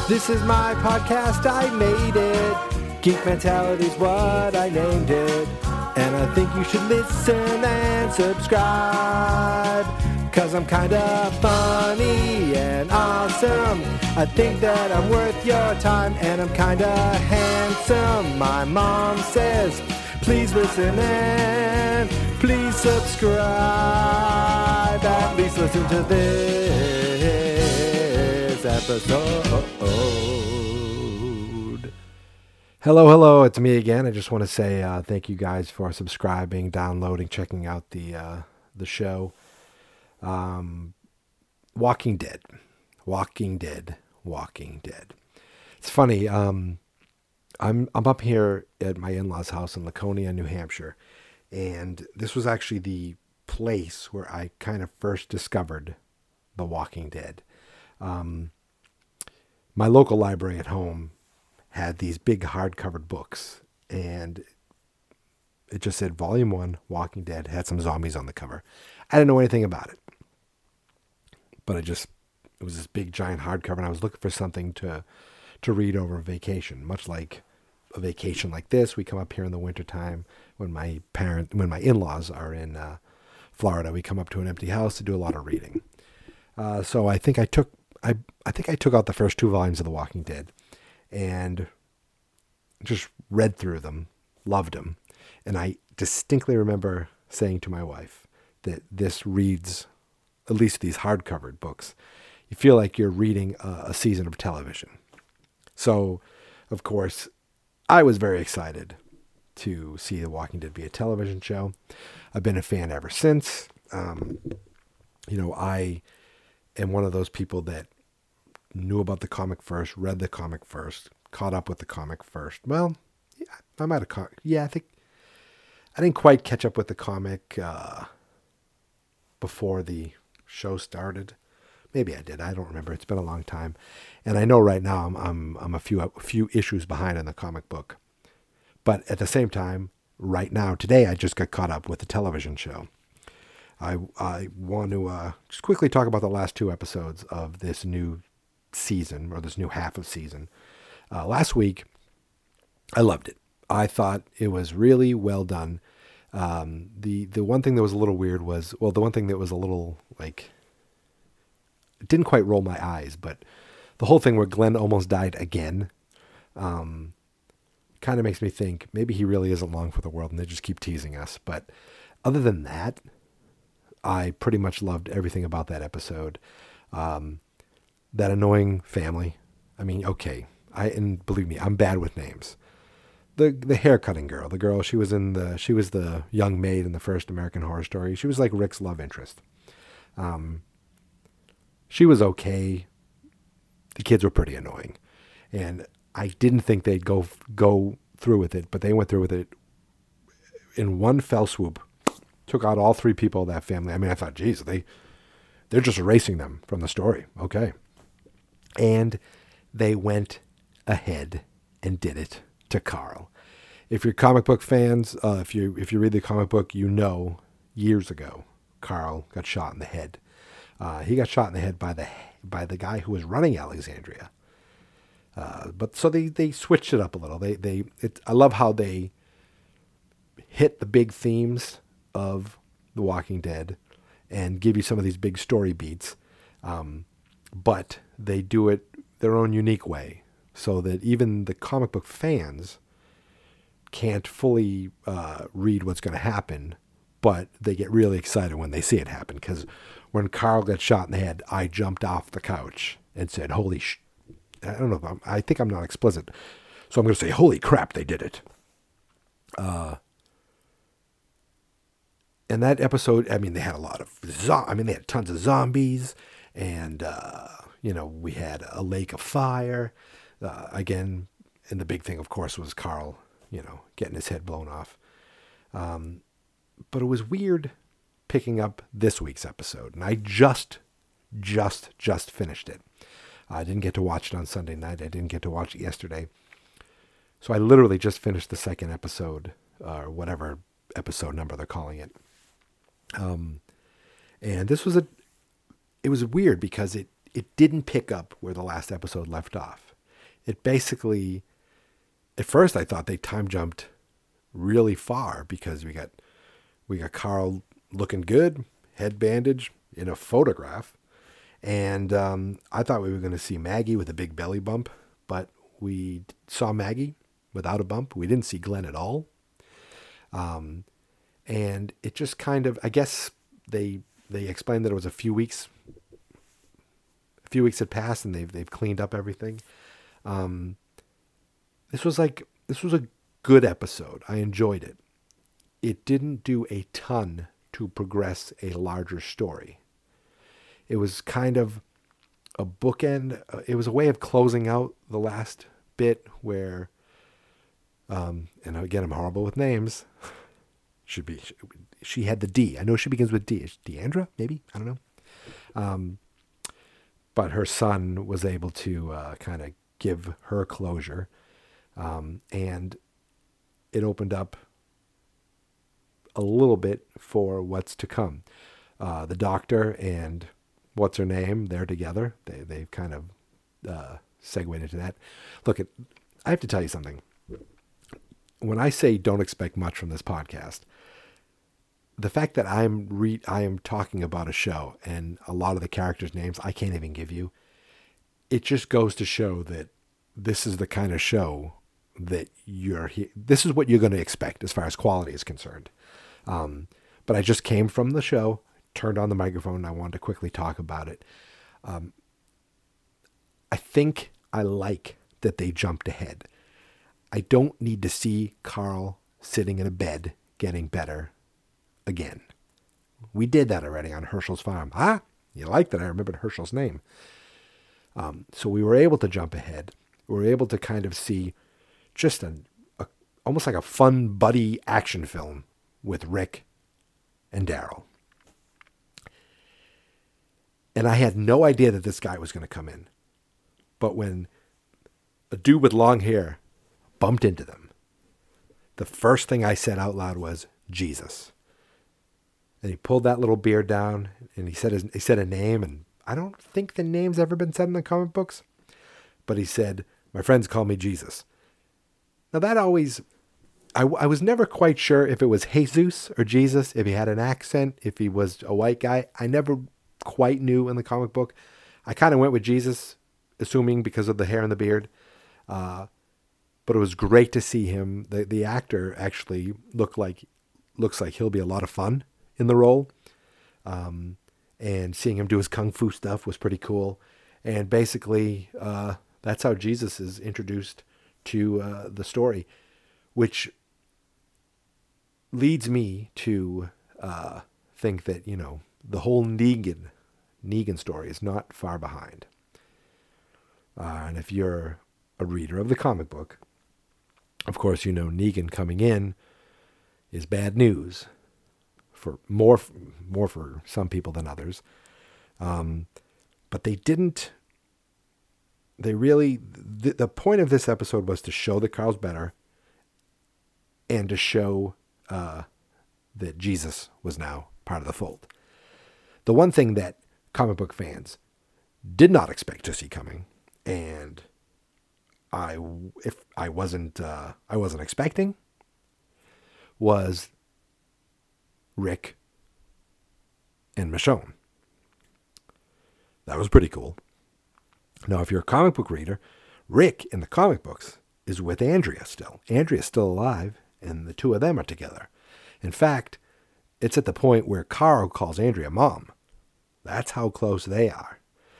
This is my podcast, I made it. Geek Mentality's what I named it. And I think you should listen and subscribe. Cause I'm kinda funny and awesome. I think that I'm worth your time, and I'm kinda handsome. My mom says, please listen and please subscribe. At least listen to this episode. Hello, it's me again. I just want to say thank you guys for subscribing, downloading, checking out the show. Walking Dead. It's funny. I'm up here at my in-laws' house in Laconia, New Hampshire, and this was actually the place where I kind of first discovered The Walking Dead. My local library at home had these big hardcover books, and it just said Volume 1, Walking Dead, had some zombies on the cover. I didn't know anything about it, but it was this big giant hardcover, and I was looking for something to read over vacation, much like a vacation like this. We come up here in the wintertime when my in-laws are in Florida. We come up to an empty house to do a lot of reading. So I think I took out the first 2 volumes of The Walking Dead and just read through them, loved them. And I distinctly remember saying to my wife that this reads, at least these hardcovered books, you feel like you're reading a season of television. So, of course, I was very excited to see The Walking Dead be a television show. I've been a fan ever since. I am one of those people that knew about the comic first, read the comic first, caught up with the comic first. Well, yeah, I might have I think I didn't quite catch up with the comic before the show started. Maybe I did. I don't remember. It's been a long time, and I know right now I'm a few issues behind in the comic book. But at the same time, right now, today, I just got caught up with the television show. I want to just quickly talk about the last 2 episodes of this new season, or this new half of season. Last week, I loved it. I thought it was really well done. The one thing that was a little weird was, the one thing that was a little, it didn't quite roll my eyes, but the whole thing where Glenn almost died again, kind of makes me think maybe he really isn't long for the world and they just keep teasing us. But other than that, I pretty much loved everything about that episode. That annoying family. I mean, okay. And believe me, I'm bad with names. The haircutting girl, the girl, she was the young maid in the first American Horror Story. She was like Rick's love interest. She was okay. The kids were pretty annoying. And I didn't think they'd go through with it, but they went through with it in one fell swoop. Took out all 3 people of that family. I mean, I thought, geez, they're just erasing them from the story. Okay. And they went ahead and did it to Carl. If you're comic book fans, if you read the comic book, you know years ago Carl got shot in the head. He got shot in the head by the guy who was running Alexandria. But so they switched it up a little. I love how they hit the big themes of The Walking Dead and give you some of these big story beats. But they do it their own unique way, so that even the comic book fans can't fully read what's going to happen, but they get really excited when they see it happen. Because when Carl got shot in the head, I jumped off the couch and said, holy I don't know, I think I'm not explicit, so I'm going to say, holy crap, they did it. And that episode, I mean, they had a lot of, they had tons of zombies, and, we had a lake of fire. Again, and the big thing, of course, was Carl, getting his head blown off. But it was weird picking up this week's episode, and I just finished it. I didn't get to watch it on Sunday night. I didn't get to watch it yesterday. So I literally just finished the second episode, or whatever episode number they're calling it. And this was it was weird because it didn't pick up where the last episode left off. It basically, at first I thought they time jumped really far because we got Carl looking good, head bandage in a photograph. And I thought we were going to see Maggie with a big belly bump, but we saw Maggie without a bump. We didn't see Glenn at all. And it just kind of, I guess they explained that it was a few weeks had passed and they've cleaned up everything. This was a good episode. I enjoyed it. It didn't do a ton to progress a larger story. It was kind of a bookend. It was a way of closing out the last bit where, and again, I'm horrible with names. She had the D. I know she begins with D. Is Deandra, maybe? I don't know. But her son was able to kind of give her closure. And it opened up a little bit for what's to come. The doctor and what's her name, they're together. They've kind of segued into that. Look, I have to tell you something. When I say don't expect much from this podcast, the fact that I am talking about a show and a lot of the characters' names I can't even give you, it just goes to show that this is the kind of show that this is what you're going to expect as far as quality is concerned. But I just came from the show, turned on the microphone, and I wanted to quickly talk about it. I think I like that they jumped ahead. I don't need to see Carl sitting in a bed getting better again. We did that already on Herschel's farm. You like that? I remembered Herschel's name. So we were able to jump ahead. We were able to kind of see just almost like a fun buddy action film with Rick and Daryl. And I had no idea that this guy was going to come in. But when a dude with long hair bumped into them, the first thing I said out loud was, Jesus. And he pulled that little beard down and he said a name, and I don't think the name's ever been said in the comic books, but he said, my friends call me Jesus. Now that always, I was never quite sure if it was Jesus or Jesus, if he had an accent, if he was a white guy. I never quite knew in the comic book. I kind of went with Jesus, assuming because of the hair and the beard. But it was great to see him. The actor actually looks like he'll be a lot of fun in the role. And seeing him do his kung fu stuff was pretty cool. And basically, that's how Jesus is introduced to the story, which leads me to think that, the whole Negan story is not far behind. And if you're a reader of the comic book, of course, Negan coming in is bad news for more for some people than others. But they didn't. The point of this episode was to show that Carl's better and to show that Jesus was now part of the fold. The one thing that comic book fans did not expect to see coming, and I wasn't expecting, was Rick and Michonne. That was pretty cool. Now, if you're a comic book reader, Rick in the comic books is with Andrea still. Andrea's still alive, and the two of them are together. In fact, it's at the point where Carl calls Andrea Mom. That's how close they are.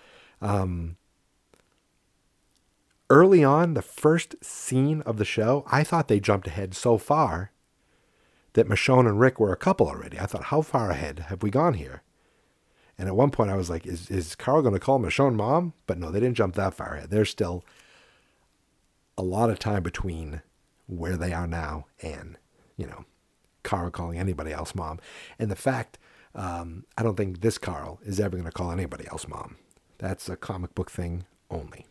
Early on, the first scene of the show, I thought they jumped ahead so far that Michonne and Rick were a couple already. I thought, how far ahead have we gone here? And at one point I was like, is Carl going to call Michonne Mom? But no, they didn't jump that far ahead. There's still a lot of time between where they are now and, Carl calling anybody else Mom. And the fact, I don't think this Carl is ever going to call anybody else Mom. That's a comic book thing only.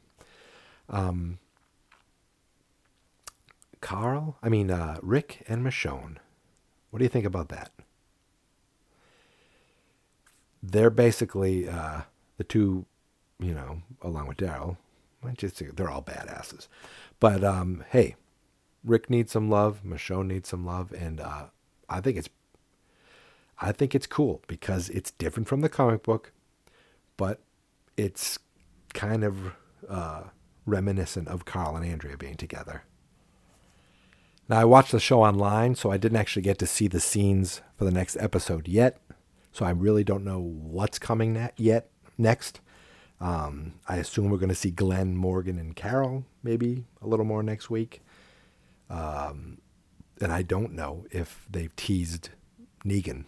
Rick and Michonne. What do you think about that? They're basically the two along with Daryl. They're all badasses. But hey, Rick needs some love. Michonne needs some love, and I think it's cool because it's different from the comic book, but it's kind of reminiscent of Carl and Andrea being together. Now, I watched the show online, so I didn't actually get to see the scenes for the next episode yet. So I really don't know what's coming next. I assume we're going to see Glenn, Morgan, and Carol maybe a little more next week. And I don't know if they've teased Negan.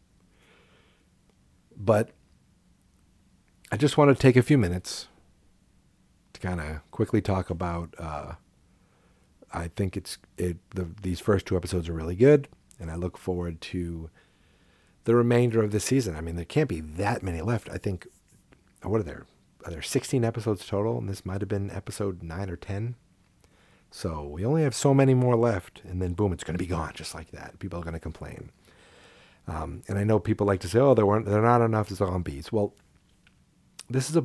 But I just want to take a few minutes to kind of quickly talk about. I think these first two episodes are really good, and I look forward to the remainder of the season. I mean, there can't be that many left. I think, what are there? Are there 16 episodes total? And this might have been episode 9 or 10. So we only have so many more left, and then boom, it's going to be gone just like that. People are going to complain. And I know people like to say, "Oh, there are not enough zombies." Well, this is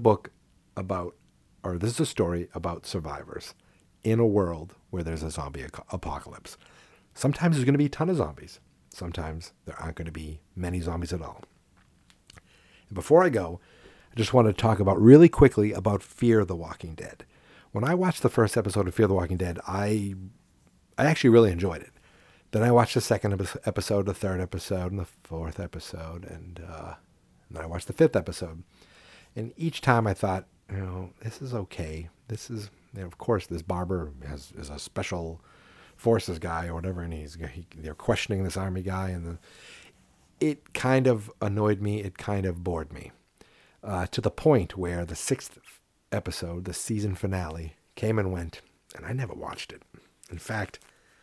this is a story about survivors in a world where there's a zombie apocalypse. Sometimes there's going to be a ton of zombies. Sometimes there aren't going to be many zombies at all. And before I go, I just want to talk really quickly about Fear the Walking Dead. When I watched the first episode of Fear the Walking Dead, I actually really enjoyed it. Then I watched the second episode, the third episode, and the fourth episode, and then I watched the fifth episode. And each time I thought, this is okay. This is, of course, this barber is a special forces guy or whatever, and they're questioning this army guy, and it kind of annoyed me. It kind of bored me to the point where the sixth episode, the season finale, came and went, and I never watched it. In fact,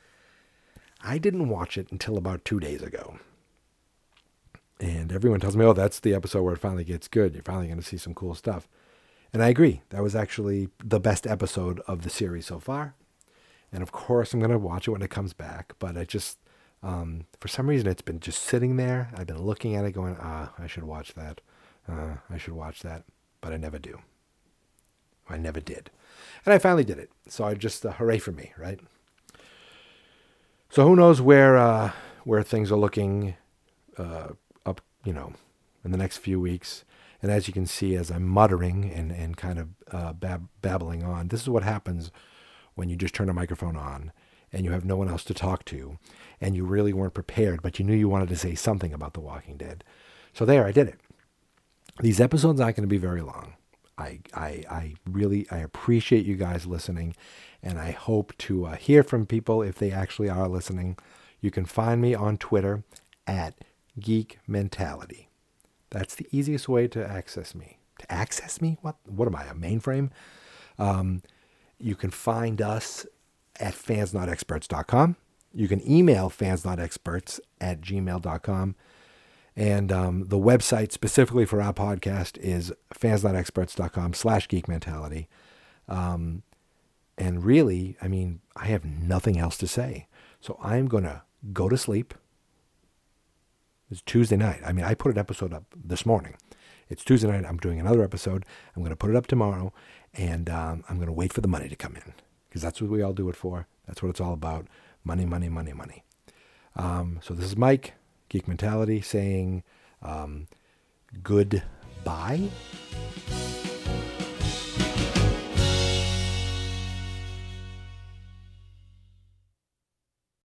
I didn't watch it until about 2 days ago. And everyone tells me, "Oh, that's the episode where it finally gets good. You're finally going to see some cool stuff." And I agree. That was actually the best episode of the series so far. And of course, I'm going to watch it when it comes back. But I just, for some reason, it's been just sitting there. I've been looking at it going, I should watch that. I should watch that. But I never do. I never did. And I finally did it. So I just, hooray for me, right? So who knows where things are looking up, in the next few weeks. And as you can see, as I'm muttering and kind of babbling on, this is what happens when you just turn a microphone on and you have no one else to talk to and you really weren't prepared, but you knew you wanted to say something about The Walking Dead. So there, I did it. These episodes aren't going to be very long. I really appreciate you guys listening, and I hope to hear from people if they actually are listening. You can find me on Twitter at Geek Mentality. That's the easiest way to access me. To access me? What am I, a mainframe? You can find us at fansnotexperts.com. You can email fansnotexperts@gmail.com. And the website specifically for our podcast is fansnotexperts.com/geekmentality. And really, I have nothing else to say. So I'm going to go to sleep. It's Tuesday night. I put an episode up this morning. It's Tuesday night. I'm doing another episode. I'm going to put it up tomorrow. And I'm going to wait for the money to come in. Because that's what we all do it for. That's what it's all about. Money, money, money, money. So this is Mike, Geek Mentality, saying goodbye.